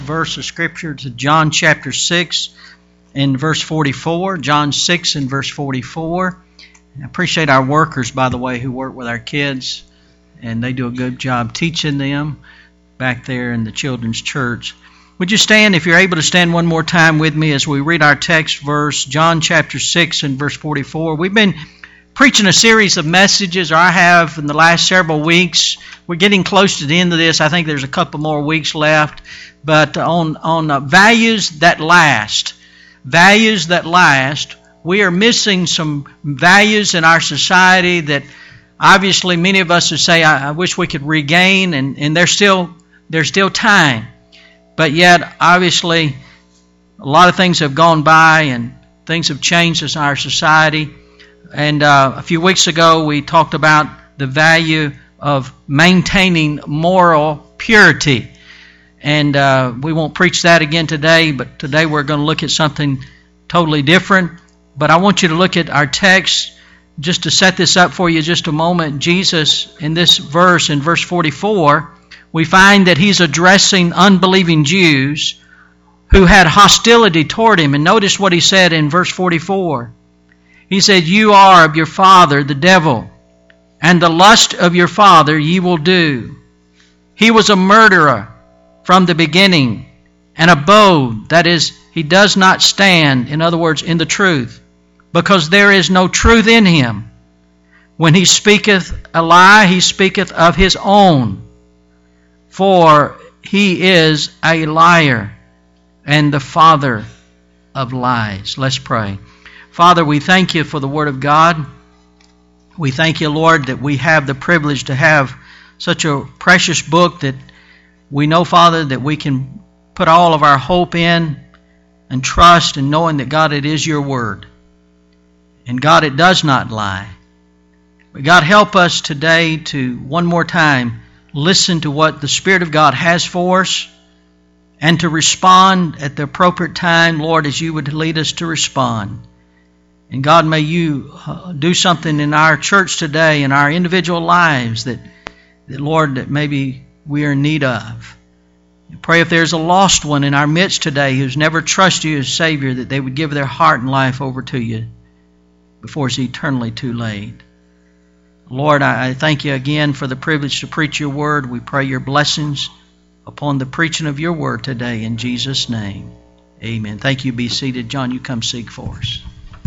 Verse of Scripture to John chapter 6 and verse 44. John 6 and verse 44. I appreciate our workers, by the way, who work with our kids, and they do a good job teaching them back there in the children's church. Would you stand, if you're able to stand one more time with me as we read our text verse, John chapter 6 and verse 44. We've been preaching a series of messages, or I have in the last several weeks. We're getting close to the end of this. I think there's a couple more weeks left. But on values that last. Values that last. We are missing some values in our society that obviously many of us would say, I wish we could regain, and there's still time. But yet, obviously, a lot of things have gone by and things have changed in our society. And a few weeks ago, we talked about the value of maintaining moral purity. And we won't preach that again today, but today we're going to look at something totally different. But I want you to look at our text just to set this up for you just a moment. Jesus, in this verse, in verse 44, we find that he's addressing unbelieving Jews who had hostility toward him. And notice what he said in verse 44. He said, "You are of your father, the devil, and the lust of your father ye will do. He was a murderer from the beginning, and abode, that is, he does not stand, in other words, in the truth, because there is no truth in him. When he speaketh a lie, he speaketh of his own, for he is a liar and the father of lies." Let's pray. Father, we thank you for the Word of God. We thank you, Lord, that we have the privilege to have such a precious book that we know, Father, that we can put all of our hope in and trust in knowing that, God, it is your Word. And, God, it does not lie. But, God, help us today to, one more time, listen to what the Spirit of God has for us and to respond at the appropriate time, Lord, as you would lead us to respond. And, God, may you do something in our church today, in our individual lives that Lord, that maybe we are in need of. I pray if there's a lost one in our midst today who's never trusted you as Savior, that they would give their heart and life over to you before it's eternally too late. Lord, I thank you again for the privilege to preach your word. We pray your blessings upon the preaching of your word today in Jesus' name. Amen. Thank you. Be seated. John, you come seek for us.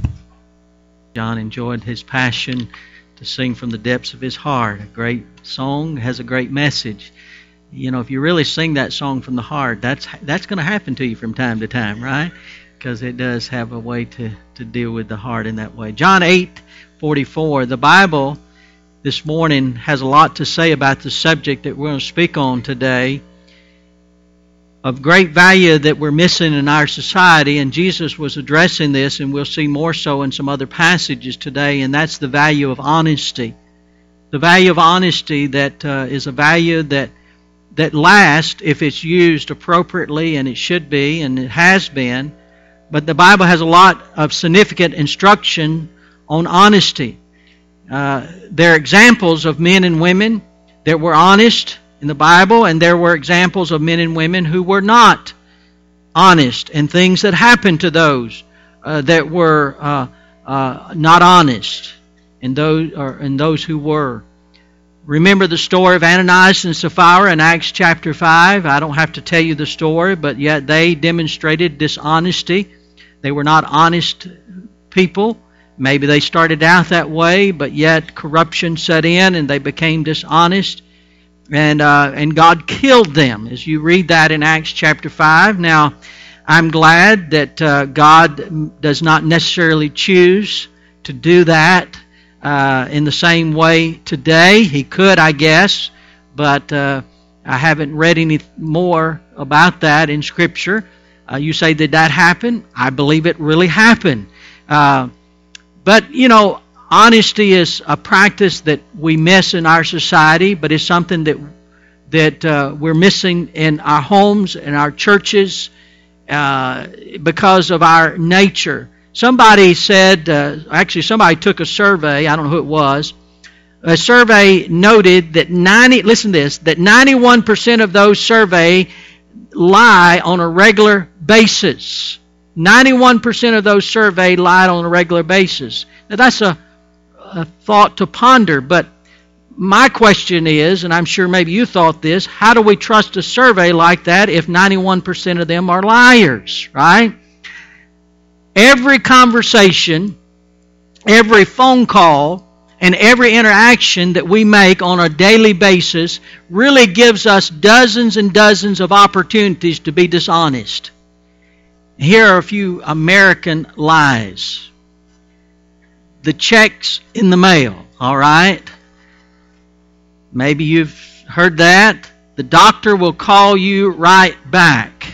John enjoyed his passion to sing from the depths of his heart. A great song has a great message. You know, if you really sing that song from the heart, that's going to happen to you from time to time, right? Because it does have a way to deal with the heart in that way. John 8:44. The Bible this morning has a lot to say about the subject that we're going to speak on today, of great value that we're missing in our society, and Jesus was addressing this, and we'll see more so in some other passages today, and that's the value of honesty. The value of honesty that is a value that lasts if it's used appropriately, and it should be, and it has been. But the Bible has a lot of significant instruction on honesty. There are examples of men and women that were honest in the Bible, and there were examples of men and women who were not honest, and things that happened to those that were not honest, and those who were. Remember the story of Ananias and Sapphira in Acts chapter 5. I don't have to tell you the story, but yet they demonstrated dishonesty. They were not honest people. Maybe they started out that way, but yet corruption set in and they became dishonest. And God killed them, as you read that in Acts chapter 5. Now, I'm glad that God does not necessarily choose to do that in the same way today. He could, I guess, but I haven't read any more about that in Scripture. You say, did that happen? I believe it really happened. But, you know, honesty is a practice that we miss in our society, but it's something that we're missing in our homes, in our churches, because of our nature. Somebody said, somebody took a survey, I don't know who it was. A survey noted that 91% of those surveyed lie on a regular basis. 91% of those surveyed lied on a regular basis. Now that's a thought to ponder, but my question is, and I'm sure maybe you thought this, how do we trust a survey like that if 91% of them are liars, right? Every conversation, every phone call, and every interaction that we make on a daily basis really gives us dozens and dozens of opportunities to be dishonest. Here are a few American lies. The check's in the mail, all right? Maybe you've heard that. The doctor will call you right back.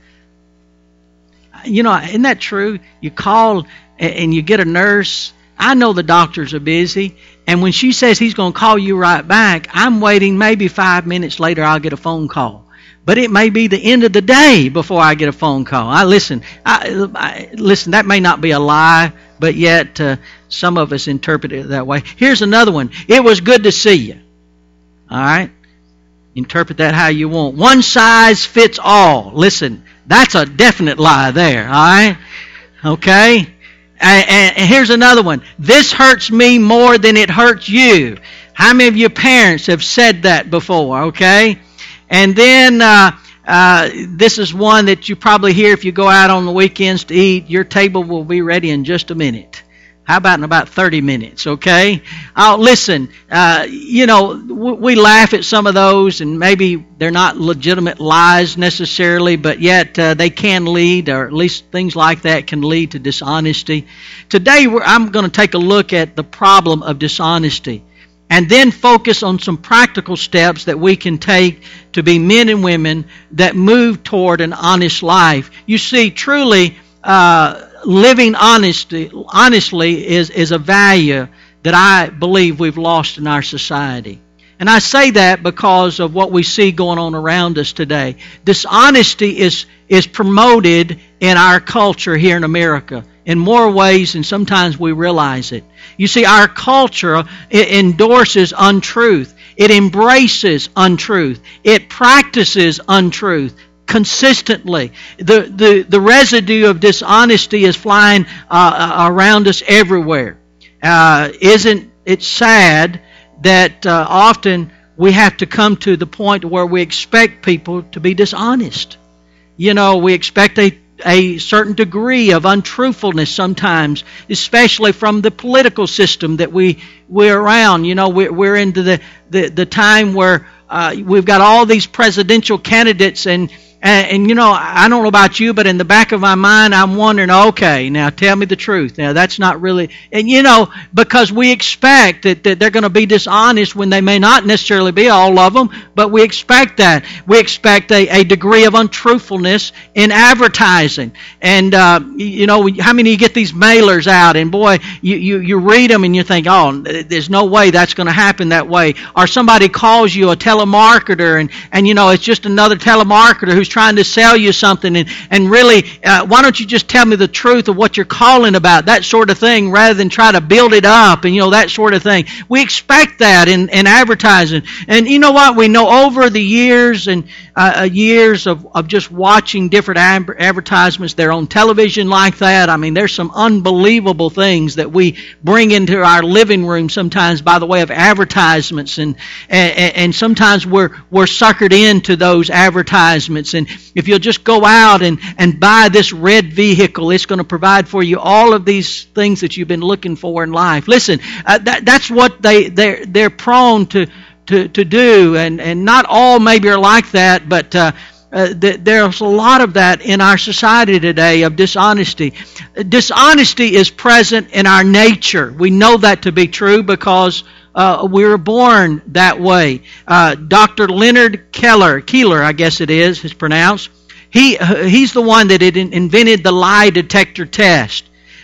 You know, isn't that true? You call and you get a nurse. I know the doctors are busy, and when she says he's going to call you right back, I'm waiting maybe 5 minutes later I'll get a phone call. But it may be the end of the day before I get a phone call. Listen, that may not be a lie, but yet some of us interpret it that way. Here's another one. It was good to see you. All right? Interpret that how you want. One size fits all. Listen, that's a definite lie there. All right? Okay? And here's another one. This hurts me more than it hurts you. How many of your parents have said that before? Okay? And then this is one that you probably hear if you go out on the weekends to eat. Your table will be ready in just a minute. How about in about 30 minutes, okay? Listen, we laugh at some of those, and maybe they're not legitimate lies necessarily, but yet they can lead, or at least things like that can lead to dishonesty. Today, I'm going to take a look at the problem of dishonesty, and then focus on some practical steps that we can take to be men and women that move toward an honest life. You see, truly, living honestly is a value that I believe we've lost in our society. And I say that because of what we see going on around us today. Dishonesty is promoted in our culture here in America in more ways than sometimes we realize it. You see, our culture endorses untruth. It embraces untruth. It practices untruth consistently. The residue of dishonesty is flying around us everywhere. Isn't it sad that often we have to come to the point where we expect people to be dishonest? You know, we expect a certain degree of untruthfulness sometimes, especially from the political system that we're around. You know, we're into the time where we've got all these presidential candidates, and you know, I don't know about you, but in the back of my mind, I'm wondering, okay, now tell me the truth. Now, that's not really... And, you know, because we expect that they're going to be dishonest when they may not necessarily be, all of them, but we expect that. We expect a degree of untruthfulness in advertising. And, you know, how many of you get these mailers out, and boy, you read them and you think, oh, there's no way that's going to happen that way. Or somebody calls you a telemarketer, and you know, it's just another telemarketer who's trying to sell you something, and really, why don't you just tell me the truth of what you're calling about, that sort of thing, rather than try to build it up, and you know, that sort of thing. We expect that in advertising. And you know what? We know over the years and years of just watching different advertisements, they're on television like that. I mean, there's some unbelievable things that we bring into our living room sometimes by the way of advertisements, and sometimes we're suckered into those advertisements. And if you'll just go out and buy this red vehicle, it's going to provide for you all of these things that you've been looking for in life. Listen, that's what they're prone to do, and not all maybe are like that, but there's a lot of that in our society today of dishonesty. Dishonesty is present in our nature. We know that to be true because we were born that way. Dr. Leonard Keeler, I guess it is pronounced. He's the one that invented the lie detector test.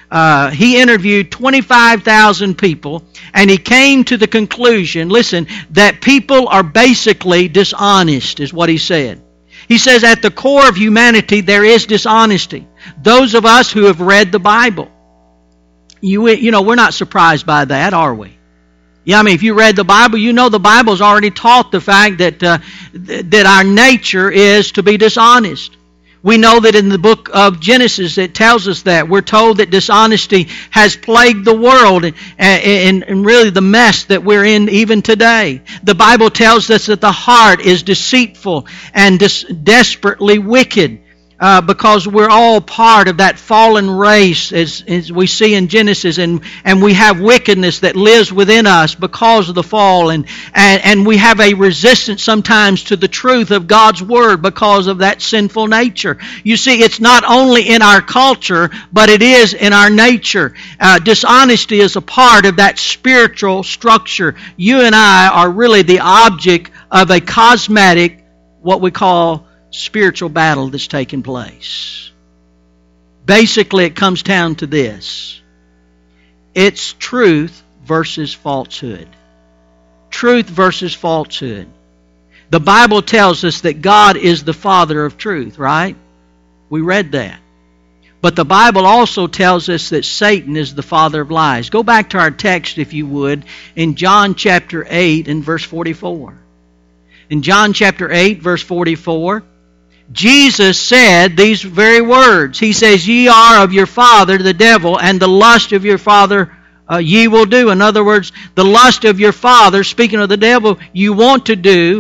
He interviewed 25,000 people, and he came to the conclusion, listen, that people are basically dishonest, is what he said. He says at the core of humanity there is dishonesty. Those of us who have read the Bible, you know, we're not surprised by that, are we? Yeah, I mean, if you read the Bible, you know the Bible's already taught the fact that that our nature is to be dishonest. We know that in the book of Genesis it tells us that. We're told that dishonesty has plagued the world and really the mess that we're in even today. The Bible tells us that the heart is deceitful and desperately wicked. Because we're all part of that fallen race as we see in Genesis, and we have wickedness that lives within us because of the fall, and we have a resistance sometimes to the truth of God's Word because of that sinful nature. You see, it's not only in our culture, but it is in our nature. Dishonesty is a part of that spiritual structure. You and I are really the object of a cosmetic, what we call spiritual battle that's taking place. Basically, it comes down to this. It's truth versus falsehood. Truth versus falsehood. The Bible tells us that God is the Father of truth, right? We read that. But the Bible also tells us that Satan is the father of lies. Go back to our text, if you would, in John chapter 8 and verse 44. In John chapter 8, verse 44, Jesus said these very words. He says, "Ye are of your father the devil, and the lust of your father ye will do." In other words, the lust of your father, speaking of the devil, you want to do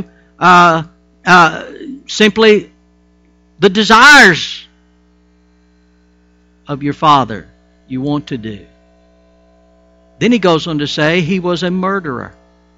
simply the desires of your father you want to do. Then he goes on to say he was a murderer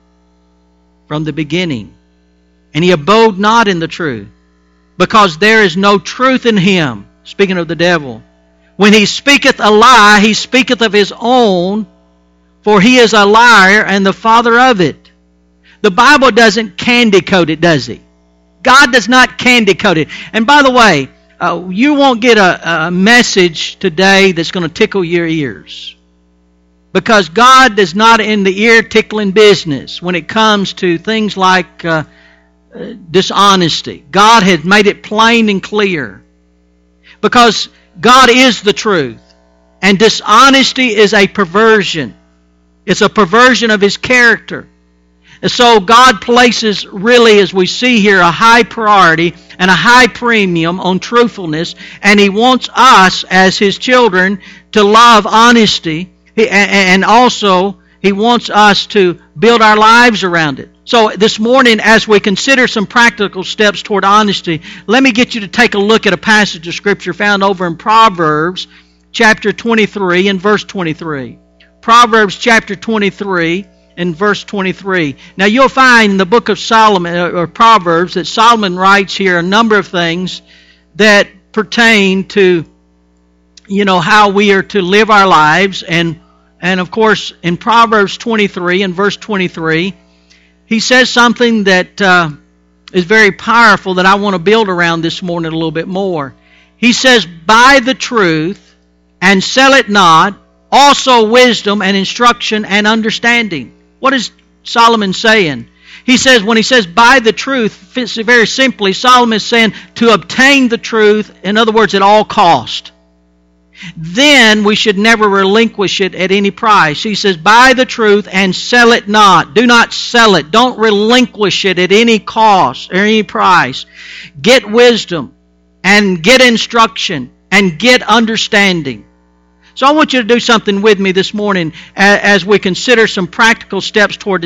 from the beginning, and he abode not in the truth, because there is no truth in him. Speaking of the devil. When he speaketh a lie, he speaketh of his own, for he is a liar and the father of it. The Bible doesn't candy coat it, does he? God does not candy coat it. And by the way, you won't get a message today that's going to tickle your ears. Because God is not in the ear-tickling business when it comes to things like dishonesty. God has made it plain and clear. Because God is the truth. And dishonesty is a perversion. It's a perversion of His character. And so God places, really, as we see here, a high priority and a high premium on truthfulness. And He wants us, as His children, to love honesty. And also, He wants us to build our lives around it. So this morning, as we consider some practical steps toward honesty, let me get you to take a look at a passage of Scripture found over in Proverbs chapter 23 and verse 23. Proverbs chapter 23 and verse 23. Now you'll find in the book of Solomon, or Proverbs, that Solomon writes here a number of things that pertain to, how we are to live our lives. And of course, in Proverbs 23 and verse 23, he says something that is very powerful that I want to build around this morning a little bit more. He says, "Buy the truth and sell it not, also wisdom and instruction and understanding." What is Solomon saying? He says, when he says buy the truth, very simply, Solomon is saying to obtain the truth, in other words, at all cost. Then we should never relinquish it at any price. He says, buy the truth and sell it not. Do not sell it. Don't relinquish it at any cost or any price. Get wisdom and get instruction and get understanding. So I want you to do something with me this morning as we consider some practical steps toward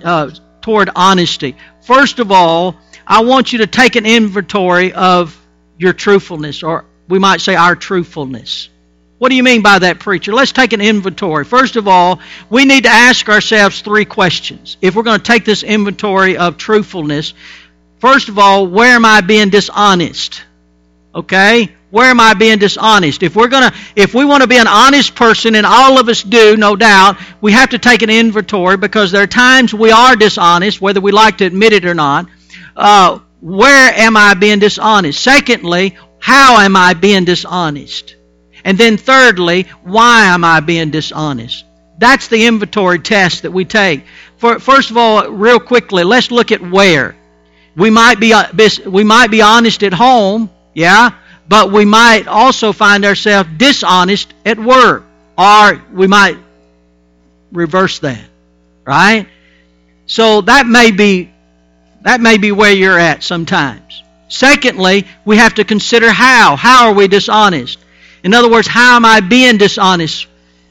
honesty. First of all, I want you to take an inventory of your truthfulness, or we might say our truthfulness. What do you mean by that, preacher? Let's take an inventory. First of all, we need to ask ourselves 3 questions. If we're going to take this inventory of truthfulness, first of all, where am I being dishonest? Okay? Where am I being dishonest? If we want to be an honest person, and all of us do, no doubt, we have to take an inventory, because there are times we are dishonest, whether we like to admit it or not. Where am I being dishonest? Secondly, how am I being dishonest? And then thirdly, why am I being dishonest? That's the inventory test that we take. First of all, real quickly, let's look at where. We might be honest at home, yeah, but we might also find ourselves dishonest at work. Or we might reverse that. right? So that may be where you're at sometimes. Secondly, we have to consider how. How are we dishonest? In other words, how am I being dishonest?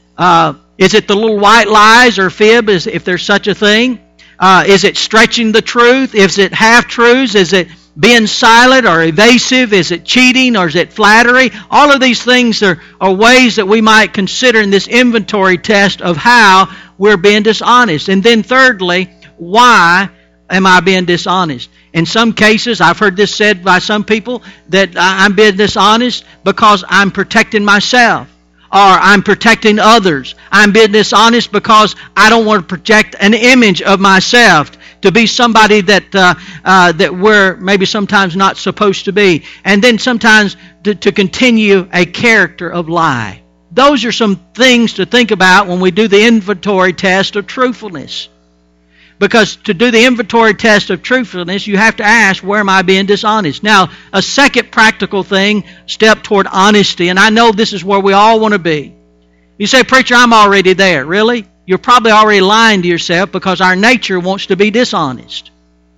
Is it the little white lies or fib, if there's such a thing? Is it stretching the truth? Is it half-truths? Is it being silent or evasive? Is it cheating or is it flattery? All of these things are ways that we might consider in this inventory test of how we're being dishonest. And then thirdly, why am I being dishonest? In some cases, I've heard this said by some people, that I'm being dishonest because I'm protecting myself, or I'm protecting others. I'm being dishonest because I don't want to project an image of myself to be somebody that we're maybe sometimes not supposed to be. And then sometimes to continue a character of lie. Those are some things to think about when we do the inventory test of truthfulness. Because to do the inventory test of truthfulness, you have to ask, where am I being dishonest? Now, a second practical step toward honesty, and I know this is where we all want to be. You say, preacher, I'm already there. Really? You're probably already lying to yourself, because our nature wants to be dishonest.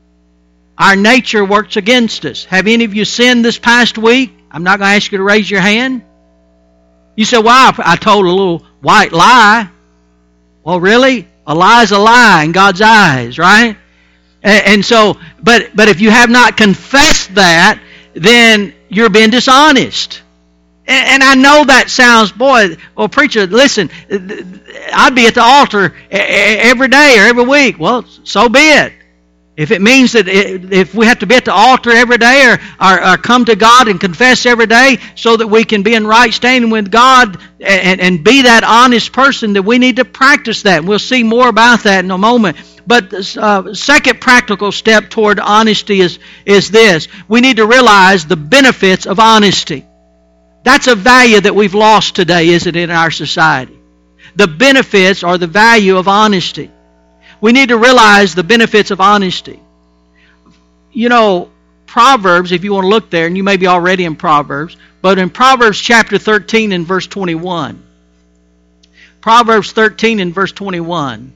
Our nature works against us. Have any of you sinned this past week? I'm not going to ask you to raise your hand. You say, well, I told a little white lie. Well, really? A lie is a lie in God's eyes, right? And so, but if you have not confessed that, then you're being dishonest. And I know that sounds, well, preacher, listen, I'd be at the altar every day or every week. Well, so be it. If it means that if we have to be at the altar every day or come to God and confess every day so that we can be in right standing with God and be that honest person, that we need to practice that. And we'll see more about that in a moment. But the second practical step toward honesty is this. We need to realize the benefits of honesty. That's a value that we've lost today, isn't it, in our society? The benefits or the value of honesty. We need to realize the benefits of honesty. You know, Proverbs, if you want to look there, and you may be already in Proverbs, but in Proverbs chapter 13 and verse 21. Proverbs 13 and verse 21.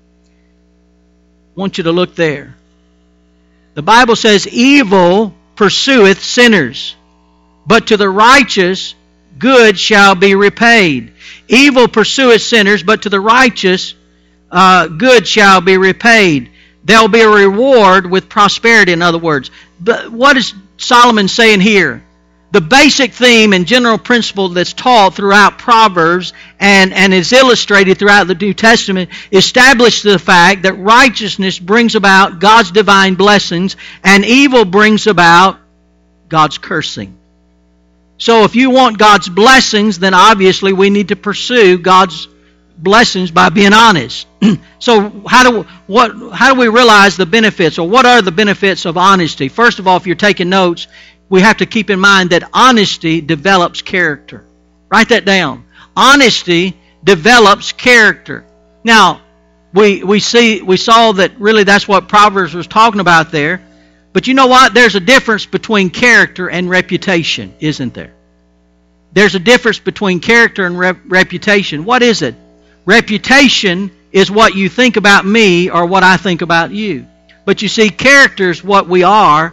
I want you to look there. The Bible says, evil pursueth sinners, but to the righteous good shall be repaid. Evil pursueth sinners, but to the righteous good shall be repaid. There will be a reward with prosperity, in other words. But what is Solomon saying here? The basic theme and general principle that's taught throughout Proverbs and is illustrated throughout the New Testament establishes the fact that righteousness brings about God's divine blessings and evil brings about God's cursing. So if you want God's blessings, then obviously we need to pursue God's blessings by being honest. So how do we realize the benefits, or what are the benefits of honesty? First of all, if you're taking notes, we have to keep in mind that honesty develops character. Write that down. Honesty develops character. Now, we saw that really that's what Proverbs was talking about there. But you know what? There's a difference between character and reputation, isn't there? There's a difference between character and reputation. What is it? Reputation is what you think about me or what I think about you. But you see, character is what we are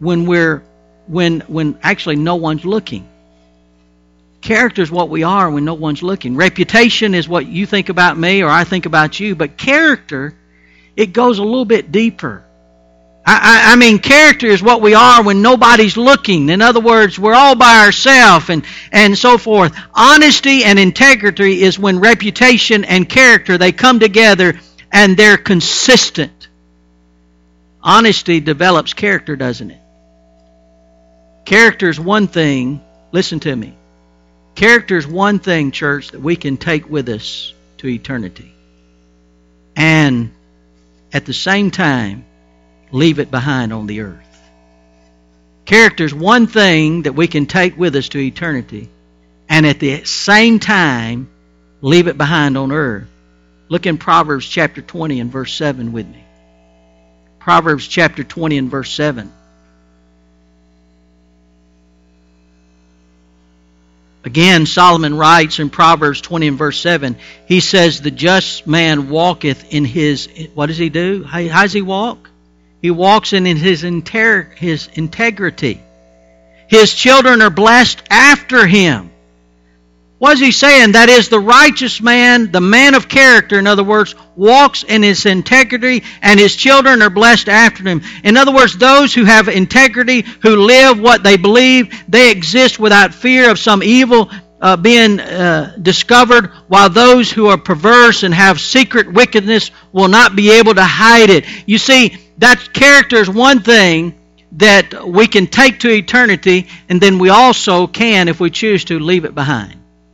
when actually no one's looking. Character is what we are when no one's looking. Reputation is what you think about me or I think about you. But character, it goes a little bit deeper. I mean, character is what we are when nobody's looking. In other words, we're all by ourselves and so forth. Honesty and integrity is when reputation and character, they come together and they're consistent. Honesty develops character, doesn't it? Character is one thing, listen to me. Character is one thing, church, that we can take with us to eternity. And at the same time, leave it behind on the earth. Character is one thing that we can take with us to eternity, and at the same time, leave it behind on earth. Look in Proverbs chapter 20 and verse 7 with me. Proverbs chapter 20 and verse 7. Again, Solomon writes in Proverbs 20 and verse 7, he says, the just man walketh in his, what does he do? How does he walk? He walks in his integrity. His children are blessed after him. What is he saying? That is, the righteous man, the man of character, in other words, walks in his integrity, and his children are blessed after him. In other words, those who have integrity, who live what they believe, they exist without fear of some evil being discovered, while those who are perverse and have secret wickedness will not be able to hide it. You see, that character is one thing that we can take to eternity, and then we also can, if we choose to, leave it behind.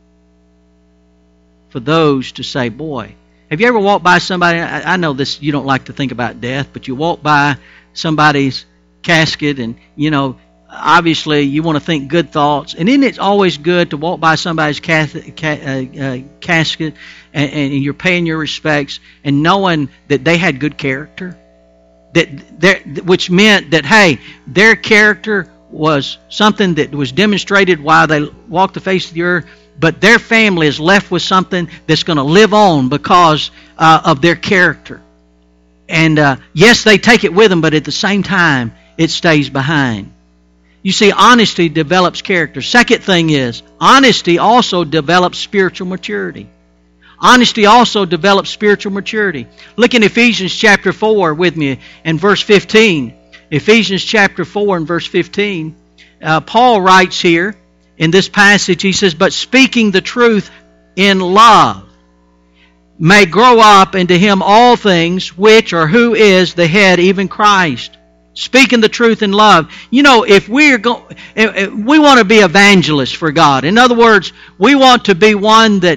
For those to say, boy, have you ever walked by somebody, I know this, you don't like to think about death, but you walk by somebody's casket and, obviously you want to think good thoughts. And isn't it always good to walk by somebody's casket and you're paying your respects and knowing that they had good character? Which meant that, hey, their character was something that was demonstrated while they walked the face of the earth, but their family is left with something that's going to live on because of their character. And yes, they take it with them, but at the same time, it stays behind. You see, honesty develops character. Second thing is, honesty also develops spiritual maturity. Honesty also develops spiritual maturity. Look in Ephesians chapter 4 with me and verse 15. Ephesians chapter 4 and verse 15. Paul writes here in this passage, he says, but speaking the truth in love may grow up into him all things, which or who is the head, even Christ. Speaking the truth in love. If we want to be evangelists for God. In other words, we want to be one that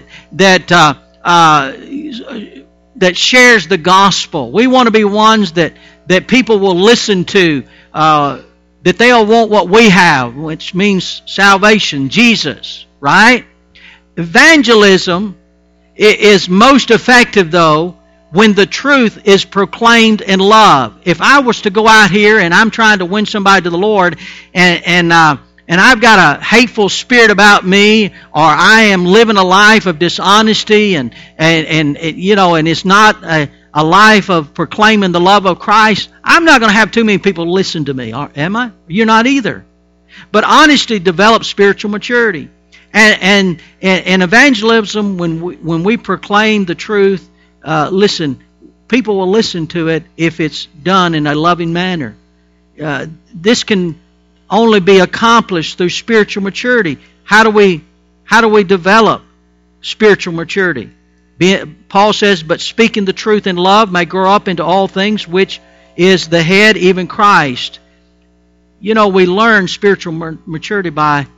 shares the gospel. We want to be ones that people will listen to, that they'll want what we have, which means salvation, Jesus, right? Evangelism is most effective, though, when the truth is proclaimed in love. If I was to go out here and I'm trying to win somebody to the Lord, and I've got a hateful spirit about me, or I am living a life of dishonesty, and it's not a life of proclaiming the love of Christ, I'm not going to have too many people listen to me, am I? You're not either. But honesty develops spiritual maturity. And evangelism, when we proclaim the truth, listen, people will listen to it if it's done in a loving manner. This can only be accomplished through spiritual maturity. How do we develop spiritual maturity? Paul says, but speaking the truth in love may grow up into all things, which is the head, even Christ. We learn spiritual maturity by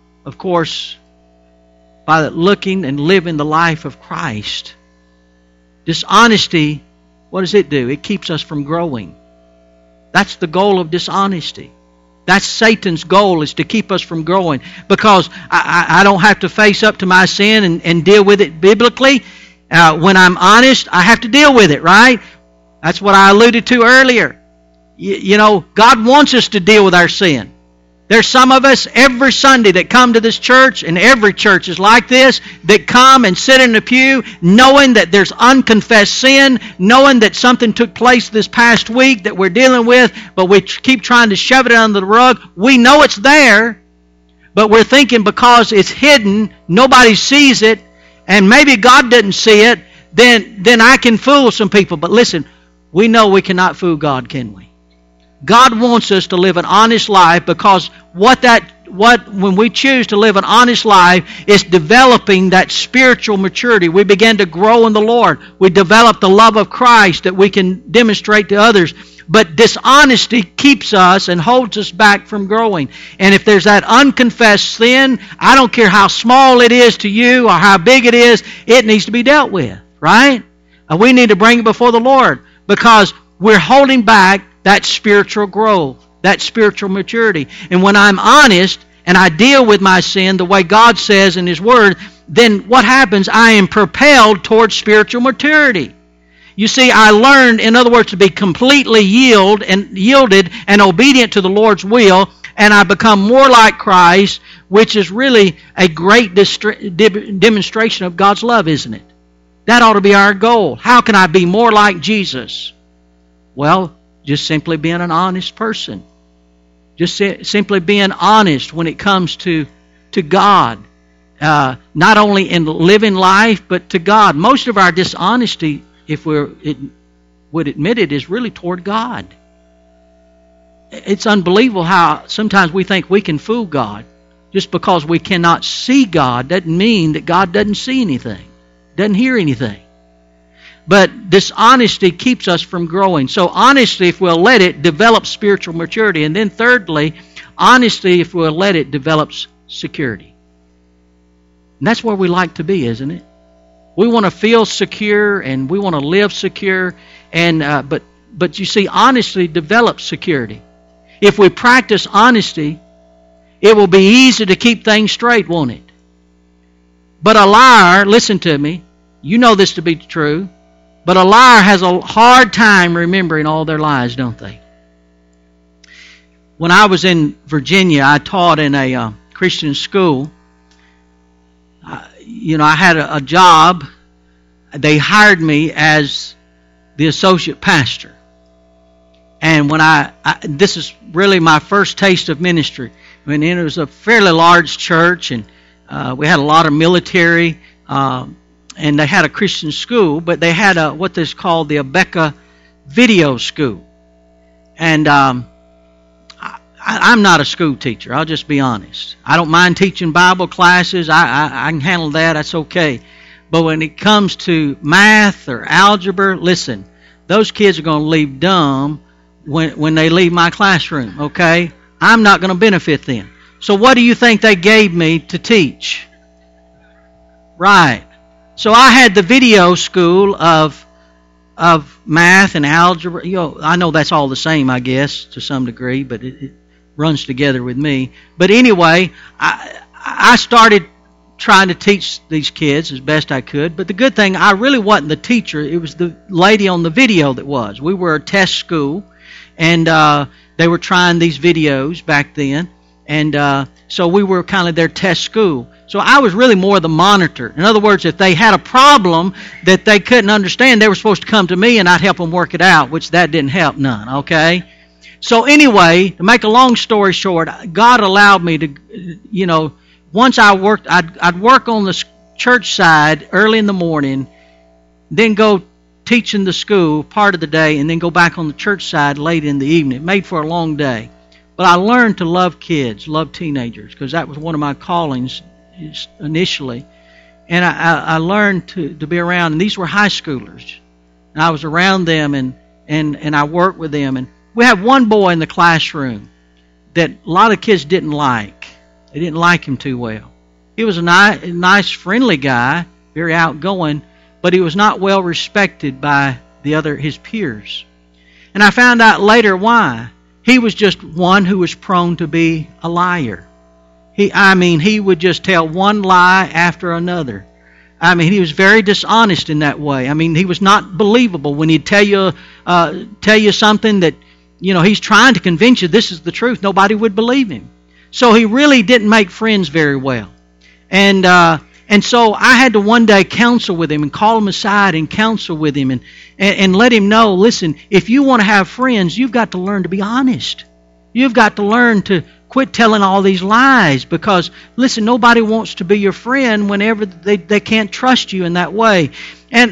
looking and living the life of Christ. Dishonesty, what does it do? It keeps us from growing. That's the goal of dishonesty. That's Satan's goal, is to keep us from growing. Because I don't have to face up to my sin and deal with it biblically. When I'm honest, I have to deal with it, right? That's what I alluded to earlier. God wants us to deal with our sin. There's some of us every Sunday that come to this church, and every church is like this, that come and sit in the pew knowing that there's unconfessed sin, knowing that something took place this past week that we're dealing with, but we keep trying to shove it under the rug. We know it's there, but we're thinking because it's hidden, nobody sees it, and maybe God didn't see it, then I can fool some people. But listen, we know we cannot fool God, can we? God wants us to live an honest life, because when we choose to live an honest life, it's developing that spiritual maturity. We begin to grow in the Lord. We develop the love of Christ that we can demonstrate to others. But dishonesty keeps us and holds us back from growing. And if there's that unconfessed sin, I don't care how small it is to you or how big it is, it needs to be dealt with, right? We need to bring it before the Lord, because we're holding back that spiritual growth, that spiritual maturity. And when I'm honest and I deal with my sin the way God says in His Word, then what happens? I am propelled towards spiritual maturity. You see, I learned, in other words, to be completely yielded and obedient to the Lord's will, and I become more like Christ, which is really a great demonstration of God's love, isn't it? That ought to be our goal. How can I be more like Jesus? Well, just simply being an honest person. Just simply being honest when it comes to God. Not only in living life, but to God. Most of our dishonesty, if we would admit it, is really toward God. It's unbelievable how sometimes we think we can fool God. Just because we cannot see God doesn't mean that God doesn't see anything, doesn't hear anything. But dishonesty keeps us from growing. So honesty, if we'll let it, develops spiritual maturity. And then thirdly, honesty, if we'll let it, develops security. And that's where we like to be, isn't it? We want to feel secure and we want to live secure. And but you see, honesty develops security. If we practice honesty, it will be easy to keep things straight, won't it? But a liar, listen to me, you know this to be true, but a liar has a hard time remembering all their lies, don't they? When I was in Virginia, I taught in a Christian school. I had a job. They hired me as the associate pastor. And when this is really my first taste of ministry. I mean, it was a fairly large church, and we had a lot of military, and they had a Christian school, but they had what is called the Abeka Video School. And I'm not a school teacher. I'll just be honest. I don't mind teaching Bible classes. I can handle that. That's okay. But when it comes to math or algebra, listen, those kids are going to leave dumb when they leave my classroom, okay? I'm not going to benefit them. So what do you think they gave me to teach? Right. So I had the video school of math and algebra. I know that's all the same, I guess, to some degree, but it runs together with me. But anyway, I started trying to teach these kids as best I could. But the good thing, I really wasn't the teacher. It was the lady on the video that was. We were a test school, and they were trying these videos back then. And so we were kind of their test school. So I was really more the monitor. In other words, if they had a problem that they couldn't understand, they were supposed to come to me and I'd help them work it out, which that didn't help none, okay? So anyway, to make a long story short, God allowed me to, once I worked, I'd work on the church side early in the morning, then go teach in the school part of the day, and then go back on the church side late in the evening. It made for a long day. But I learned to love kids, love teenagers, because that was one of my callings initially. And I learned to be around, and these were high schoolers. And I was around them, and I worked with them. And we had one boy in the classroom that a lot of kids didn't like. They didn't like him too well. He was a nice, friendly guy, very outgoing, but he was not well respected by his peers. And I found out later why. He was just one who was prone to be a liar. He would just tell one lie after another. He was very dishonest in that way. He was not believable when he'd tell you something that, he's trying to convince you this is the truth. Nobody would believe him. So he really didn't make friends very well. And so I had to one day counsel with him and call him aside and counsel with him and let him know, listen, if you want to have friends, you've got to learn to be honest. You've got to learn to quit telling all these lies because, listen, nobody wants to be your friend whenever they can't trust you in that way. And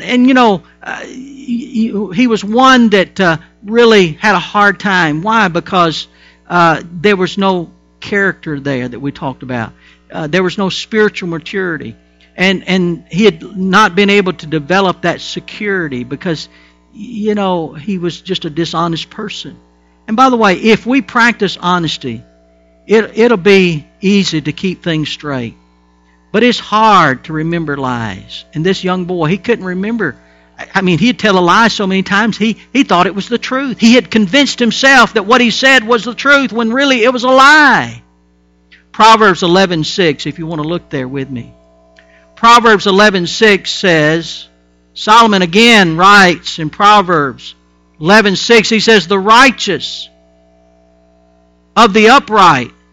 he was one that really had a hard time. Why? Because there was no character there that we talked about. There was no spiritual maturity. And he had not been able to develop that security because, he was just a dishonest person. And by the way, if we practice honesty, it'll be easy to keep things straight. But it's hard to remember lies. And this young boy, he couldn't remember. He'd tell a lie so many times, he thought it was the truth. He had convinced himself that what he said was the truth when really it was a lie. Proverbs 11:6, if you want to look there with me. Proverbs 11:6 says, Solomon again writes in Proverbs 11:6, he says, the righteous of the upright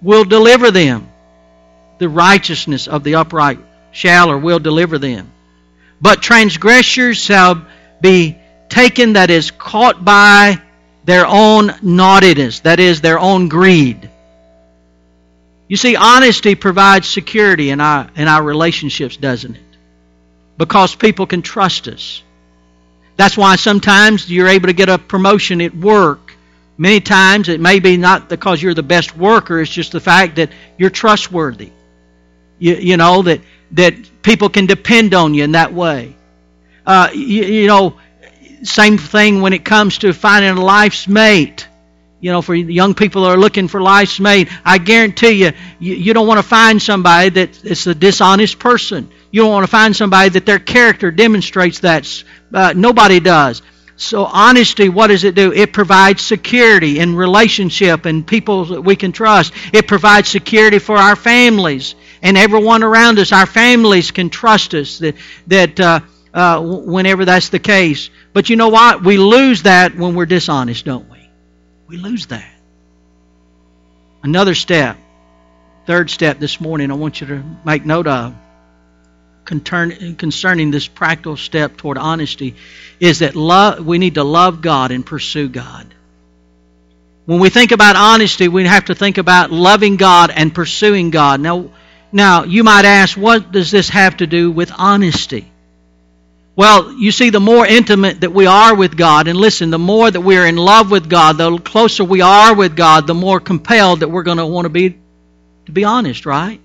will deliver them. The righteousness of the upright shall or will deliver them. But transgressors shall be taken, that is, caught by their own naughtiness, that is, their own greed. You see, honesty provides security in our relationships, doesn't it? Because people can trust us. That's why sometimes you're able to get a promotion at work. Many times it may be not because you're the best worker, it's just the fact that you're trustworthy. You know, that people can depend on you in that way. Same thing when it comes to finding a life's mate. You know, for young people who are looking for life's mate, I guarantee you don't want to find somebody that is a dishonest person. You don't want to find somebody that their character demonstrates that. Nobody does. So honesty, what does it do? It provides security in relationship and people that we can trust. It provides security for our families and everyone around us. Our families can trust us that whenever that's the case. But you know what? We lose that when we're dishonest, don't we? We lose that. Another step, third step this morning I want you to make note of concerning this practical step toward honesty is that we need to love God and pursue God. When we think about honesty, we have to think about loving God and pursuing God. Now you might ask, what does this have to do with honesty? Well, you see, the more intimate that we are with God, and listen, the more that we are in love with God, the closer we are with God, the more compelled that we're going to want to be honest, right?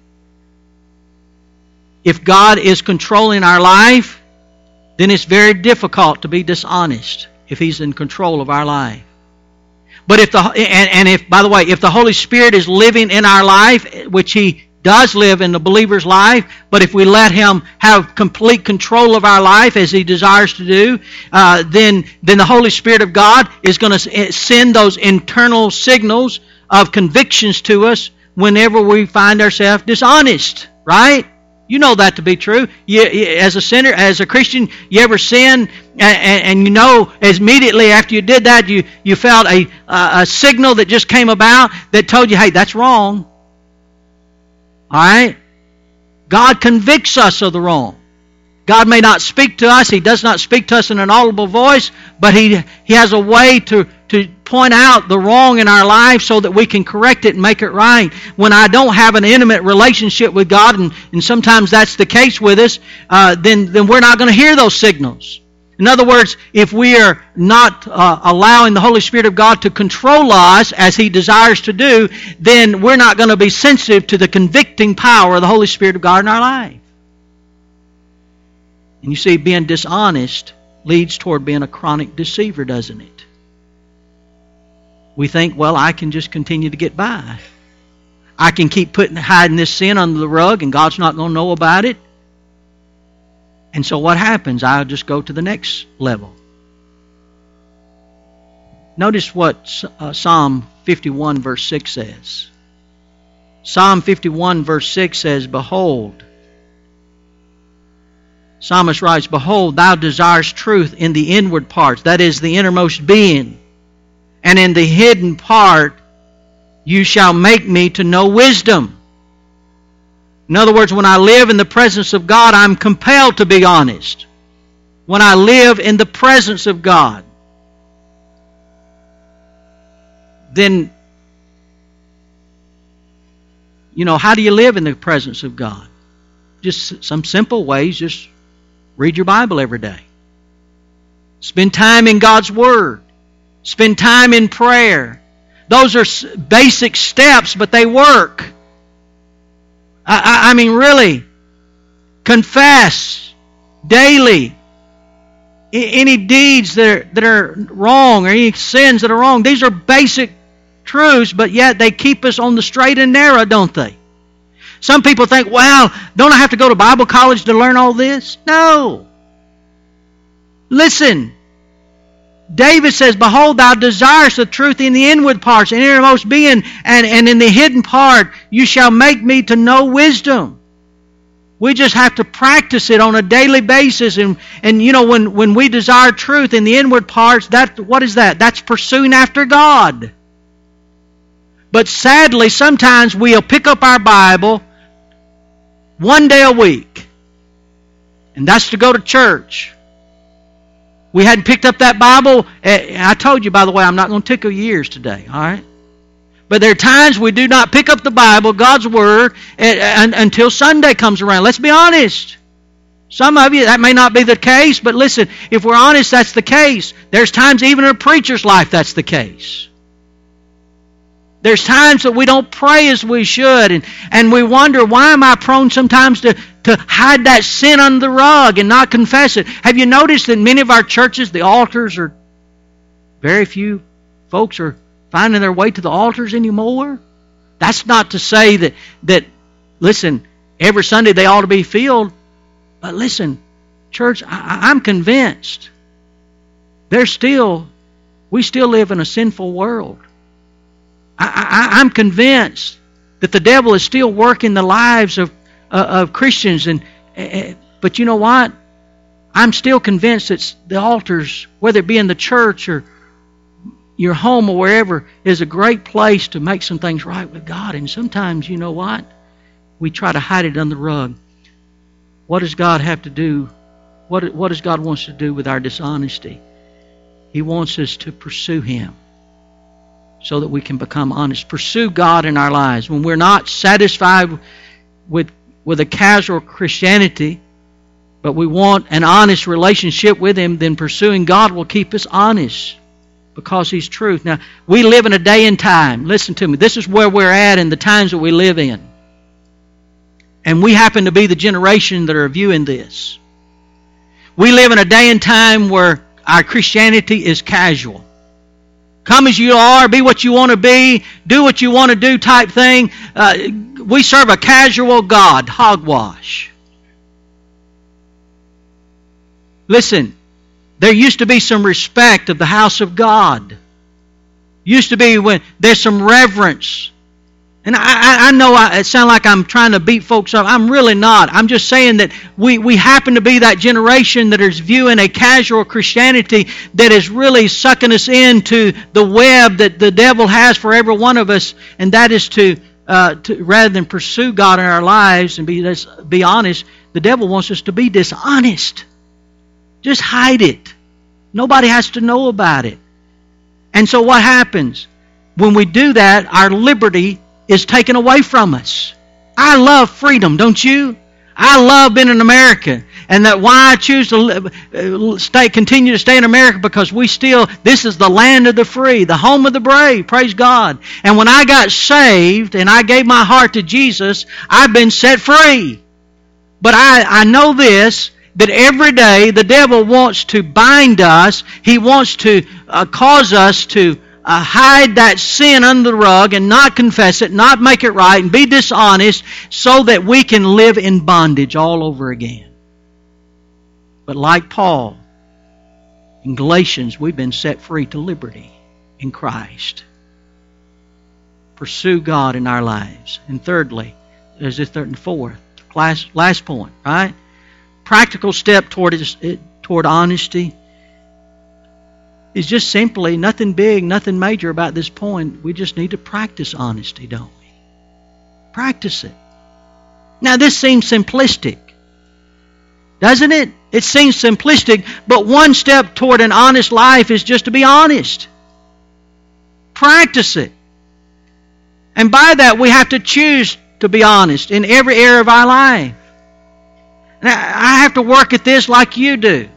If God is controlling our life, then it's very difficult to be dishonest if He's in control of our life. But if the Holy Spirit is living in our life, which He does live in the believer's life, but if we let Him have complete control of our life as He desires to do, then the Holy Spirit of God is going to send those internal signals of convictions to us whenever we find ourselves dishonest, right? You know that to be true. As a sinner, as a Christian, you ever sin, and you know immediately after you did that, you felt a signal that just came about that told you, hey, that's wrong. All right? God convicts us of the wrong. God may not speak to us. He does not speak to us in an audible voice, but He has a way to point out the wrong in our life so that we can correct it and make it right. When I don't have an intimate relationship with God, and sometimes that's the case with us, then we're not going to hear those signals. In other words, if we are not allowing the Holy Spirit of God to control us as He desires to do, then we're not going to be sensitive to the convicting power of the Holy Spirit of God in our life. And you see, being dishonest leads toward being a chronic deceiver, doesn't it? We think, well, I can just continue to get by. I can keep hiding this sin under the rug and God's not going to know about it. And so what happens? I'll just go to the next level. Notice what Psalm 51 verse 6 says. Psalm 51 verse 6 says, behold, Psalmist writes, behold, thou desirest truth in the inward parts, that is, the innermost being, and in the hidden part you shall make me to know wisdom. In other words, when I live in the presence of God, I'm compelled to be honest. When I live in the presence of God, then, how do you live in the presence of God? Just some simple ways. Just read your Bible every day. Spend time in God's Word. Spend time in prayer. Those are basic steps, but they work. I mean, really. Confess daily any deeds that are wrong or any sins that are wrong. These are basic truths, but yet they keep us on the straight and narrow, don't they? Some people think, well, don't I have to go to Bible college to learn all this? No. Listen. David says, behold, thou desirest the truth in the inward parts, and innermost being, and in the hidden part, you shall make me to know wisdom. We just have to practice it on a daily basis. And when we desire truth in the inward parts, what is that? That's pursuing after God. But sadly, sometimes we'll pick up our Bible one day a week, and that's to go to church. We hadn't picked up that Bible. I told you, by the way, I'm not going to tickle your ears today, all right? But there are times we do not pick up the Bible, God's Word, until Sunday comes around. Let's be honest. Some of you, that may not be the case, but listen, if we're honest, that's the case. There's times even in a preacher's life that's the case. There's times that we don't pray as we should, and we wonder, why am I prone sometimes to hide that sin under the rug and not confess it? Have you noticed that in many of our churches, the altars are, very few folks are finding their way to the altars anymore? That's not to say that listen, every Sunday they ought to be filled. But listen, church, I'm convinced we still live in a sinful world. I'm convinced that the devil is still working the lives of Christians. But you know what? I'm still convinced that the altars, whether it be in the church or your home or wherever, is a great place to make some things right with God. And sometimes, you know what? We try to hide it under the rug. What does God have to do? What does God want us to do with our dishonesty? He wants us to pursue Him so that we can become honest. Pursue God in our lives. When we're not satisfied with a casual Christianity, but we want an honest relationship with Him, then pursuing God will keep us honest because He's truth. Now, we live in a day and time. Listen to me. This is where we're at in the times that we live in. And we happen to be the generation that are viewing this. We live in a day and time where our Christianity is casual. Come as you are, be what you want to be, do what you want to do type thing. We serve a casual God, hogwash. Listen, there used to be some respect of the house of God. Used to be when there's some reverence. And I know it sounds like I'm trying to beat folks up. I'm really not. I'm just saying that we happen to be that generation that is viewing a casual Christianity that is really sucking us into the web that the devil has for every one of us, and that is to rather than pursue God in our lives and be honest, the devil wants us to be dishonest. Just hide it. Nobody has to know about it. And so what happens? When we do that, our liberty is taken away from us. I love freedom, don't you? I love being in America. And that why I choose to continue to stay in America, because this is the land of the free, the home of the brave, praise God. And when I got saved and I gave my heart to Jesus, I've been set free. But I know this, that every day the devil wants to bind us. He wants to cause us to hide that sin under the rug and not confess it, not make it right, and be dishonest so that we can live in bondage all over again. But like Paul, in Galatians, we've been set free to liberty in Christ. Pursue God in our lives. And thirdly, there's this third and fourth. Last point, right? Practical step toward honesty is just simply nothing big, nothing major about this point. We just need to practice honesty, don't we? Practice it. Now, this seems simplistic, doesn't it? It seems simplistic, but one step toward an honest life is just to be honest. Practice it. And by that, we have to choose to be honest in every area of our life. Now, I have to work at this like you do.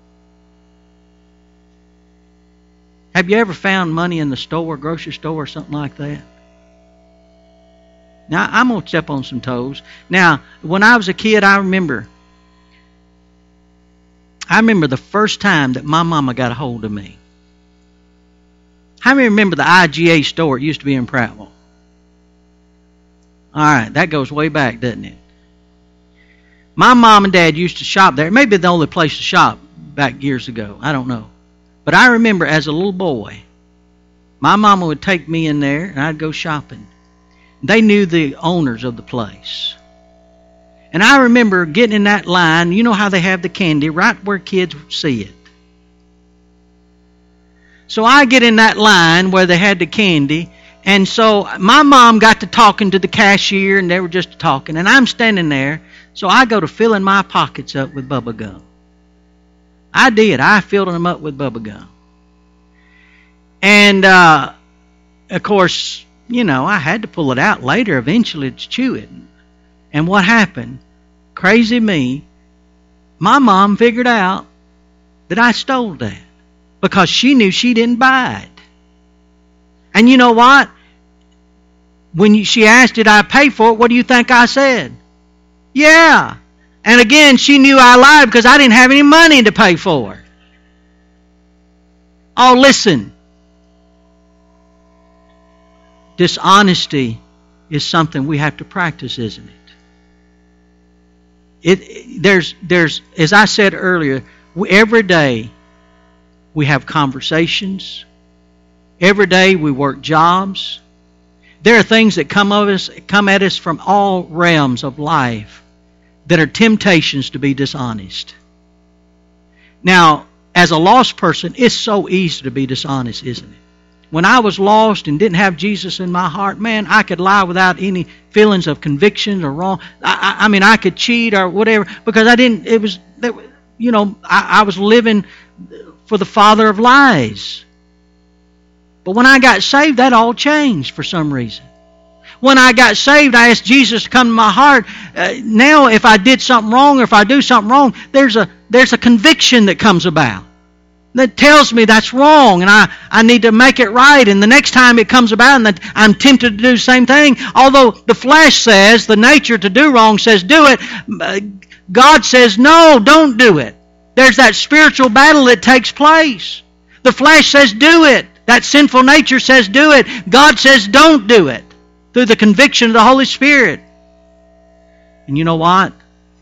Have you ever found money in the store, grocery store, or something like that? Now, I'm going to step on some toes. Now, when I was a kid, I remember the first time that my mama got a hold of me. How many remember the IGA store? It used to be in Prattville. All right, that goes way back, doesn't it? My mom and dad used to shop there. It may be the only place to shop back years ago. I don't know. But I remember as a little boy, my mama would take me in there and I'd go shopping. They knew the owners of the place. And I remember getting in that line. You know how they have the candy right where kids see it. So I get in that line where they had the candy, And so my mom got to talking to the cashier, and they were just talking. And I'm standing there, so I go to filling my pockets up with bubble gum. I did. I filled them up with bubble gum. And, of course, you know, I had to pull it out later eventually to chew it. And what happened? Crazy me, my mom figured out that I stole that because she knew she didn't buy it. And you know what? When she asked, did I pay for it, what do you think I said? Yeah. And again, she knew I lied because I didn't have any money to pay for it. Oh, listen. Dishonesty is something we have to practice, isn't it? There's, as I said earlier, every day we have conversations. Every day we work jobs. There are things that come at us from all realms of life that are temptations to be dishonest. Now, as a lost person, it's so easy to be dishonest, isn't it? When I was lost and didn't have Jesus in my heart, man, I could lie without any feelings of conviction or wrong. I mean, I could cheat or whatever because I didn't. It was, you know, I was living for the father of lies. But when I got saved, that all changed for some reason. When I got saved, I asked Jesus to come to my heart. Now, if I did something wrong or if I do something wrong, there's a conviction that comes about that tells me that's wrong and I need to make it right. And the next time it comes about and that I'm tempted to do the same thing, although the flesh says, the nature to do wrong says do it, God says no, don't do it. There's that spiritual battle that takes place. The flesh says do it. That sinful nature says do it. God says don't do it through the conviction of the Holy Spirit. And you know what?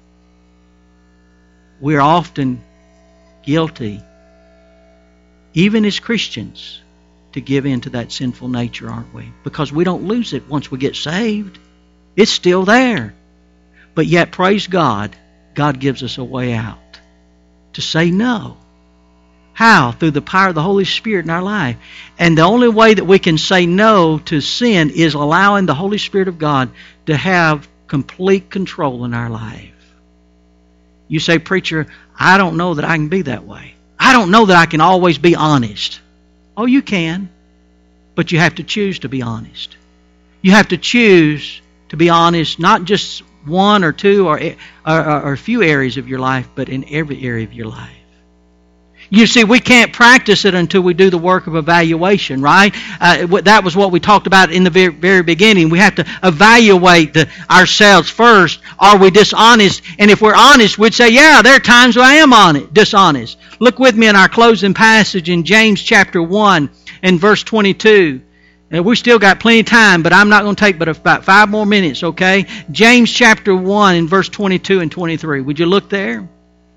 We're often guilty, even as Christians, to give in to that sinful nature, aren't we? Because we don't lose it once we get saved. It's still there. But yet, praise God, God gives us a way out to say no. How? Through the power of the Holy Spirit in our life. And the only way that we can say no to sin is allowing the Holy Spirit of God to have complete control in our life. You say, preacher, I don't know that I can be that way. I don't know that I can always be honest. Oh, you can. But you have to choose to be honest. You have to choose to be honest, not just one or two or a few areas of your life, but in every area of your life. You see, we can't practice it until we do the work of evaluation, right? That was what we talked about in the very beginning. We have to evaluate ourselves first. Are we dishonest? And if we're honest, we'd say, yeah, there are times where I am dishonest. Look with me in our closing passage in James chapter 1 and verse 22. And we still got plenty of time, but I'm not going to take but about 5 more minutes, okay? James chapter 1 and verse 22 and 23. Would you look there?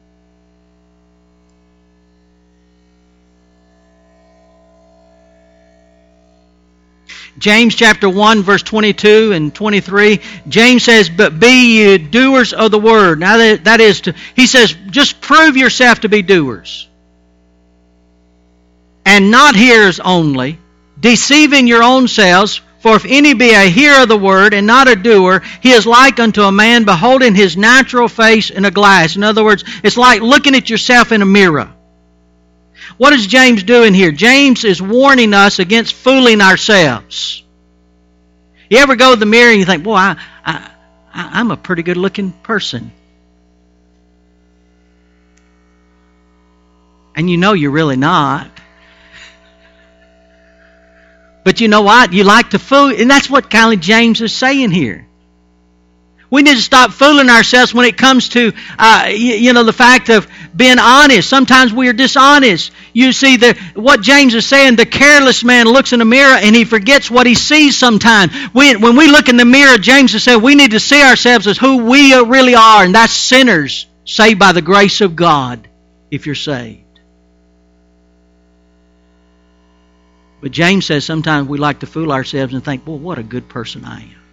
James chapter 1 verse 22 and 23, James says, but be ye doers of the word. Now that is he says, just prove yourself to be doers. And not hearers only, deceiving your own selves. For if any be a hearer of the word and not a doer, he is like unto a man beholding his natural face in a glass. In other words, it's like looking at yourself in a mirror. What is James doing here? James is warning us against fooling ourselves. You ever go to the mirror and you think, boy, I'm a pretty good looking person. And you know you're really not. But you know what? You like to fool. And that's what kind of James is saying here. We need to stop fooling ourselves when it comes to, the fact of being honest. Sometimes we are dishonest. You see, what James is saying, the careless man looks in the mirror and he forgets what he sees sometimes. When we look in the mirror, James is saying we need to see ourselves as who we really are, and that's sinners saved by the grace of God, if you're saved. But James says sometimes we like to fool ourselves and think, well, what a good person I am.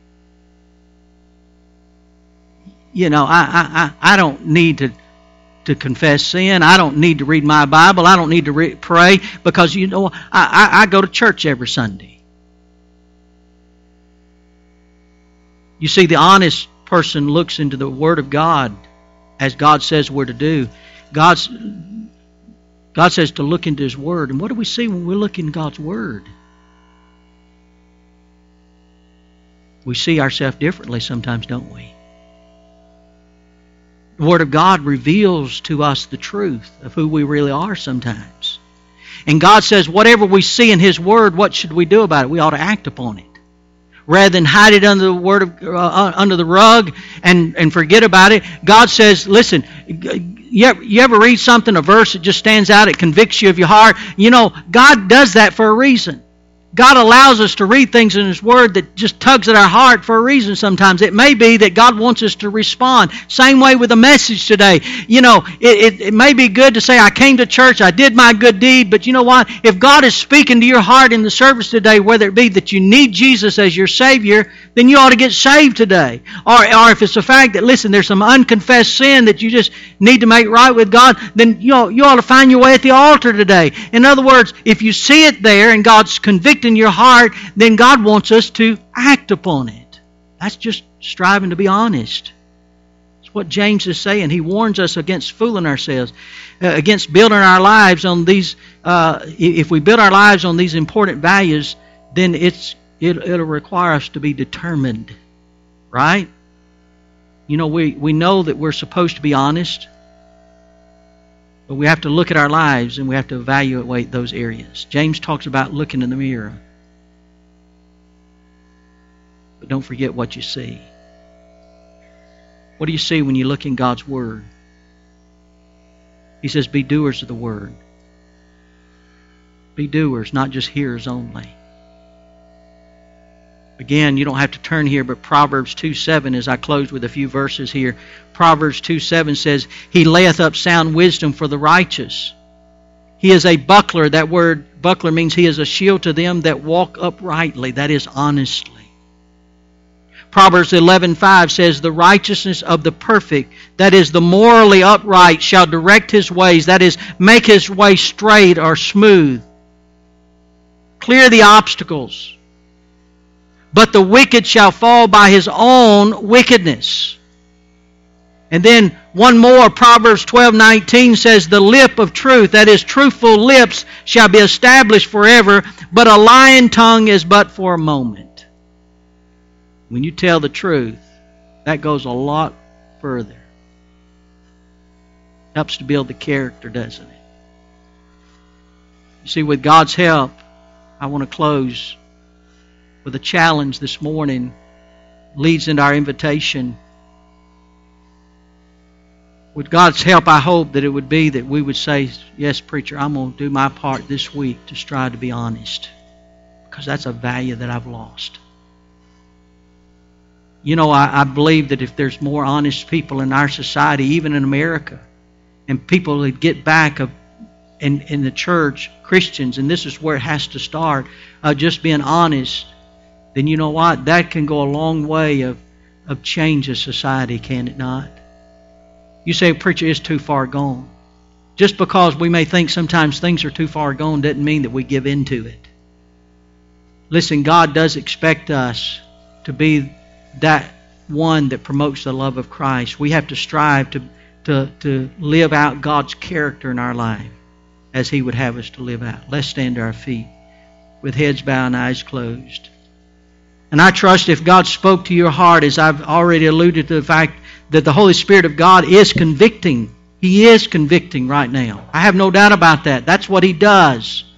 You know, I don't need to confess sin. I don't need to read my Bible. I don't need to pray because, you know, I go to church every Sunday. You see, the honest person looks into the Word of God as God says we're to do. God says to look into His Word. And what do we see when we look in God's Word? We see ourselves differently sometimes, don't we? The Word of God reveals to us the truth of who we really are sometimes. And God says, whatever we see in His Word, what should we do about it? We ought to act upon it. Rather than hide it under the rug and forget about it, God says, listen, you ever read something, a verse that just stands out, it convicts you of your heart? You know, God does that for a reason. God allows us to read things in His Word that just tugs at our heart for a reason sometimes. It may be that God wants us to respond. Same way with the message today. You know, it may be good to say, I came to church, I did my good deed, but you know what? If God is speaking to your heart in the service today, whether it be that you need Jesus as your Savior, then you ought to get saved today. Or if it's the fact that, listen, there's some unconfessed sin that you just need to make right with God, then you ought to find your way at the altar today. In other words, if you see it there and God's convicting your heart, then God wants us to act upon it. That's just striving to be honest. That's what James is saying. He warns us against fooling ourselves, against building our lives on these. If we build our lives on these important values, then it'll require us to be determined, right? You know, we know that we're supposed to be honest, but we have to look at our lives and we have to evaluate those areas. James talks about looking in the mirror. But don't forget what you see. What do you see when you look in God's Word? He says, be doers of the Word. Be doers, not just hearers only. Again, you don't have to turn here, but Proverbs 2:7, as I close with a few verses here, Proverbs 2:7 says, He layeth up sound wisdom for the righteous. He is a buckler. That word buckler means He is a shield to them that walk uprightly. That is honestly. Proverbs 11:5 says, the righteousness of the perfect, that is the morally upright, shall direct his ways. That is, make his way straight or smooth. Clear the obstacles. But the wicked shall fall by his own wickedness. And then one more, Proverbs 12:19 says, the lip of truth, that is, truthful lips, shall be established forever, but a lying tongue is but for a moment. When you tell the truth, that goes a lot further. Helps to build the character, doesn't it? You see, with God's help, I want to close with a challenge this morning. Leads into our invitation. With God's help, I hope that it would be that we would say, yes, preacher, I'm going to do my part this week to strive to be honest. Because that's a value that I've lost. You know, I believe that if there's more honest people in our society, even in America, and people that get back in the church, Christians, and this is where it has to start, just being honest, then you know what? That can go a long way of change of society, can it not? You say, preacher, it's too far gone. Just because we may think sometimes things are too far gone doesn't mean that we give in to it. Listen, God does expect us to be that one that promotes the love of Christ. We have to strive to live out God's character in our life as He would have us to live out. Let's stand to our feet with heads bowed and eyes closed. And I trust if God spoke to your heart, as I've already alluded to the fact that the Holy Spirit of God is convicting. He is convicting right now. I have no doubt about that. That's what He does.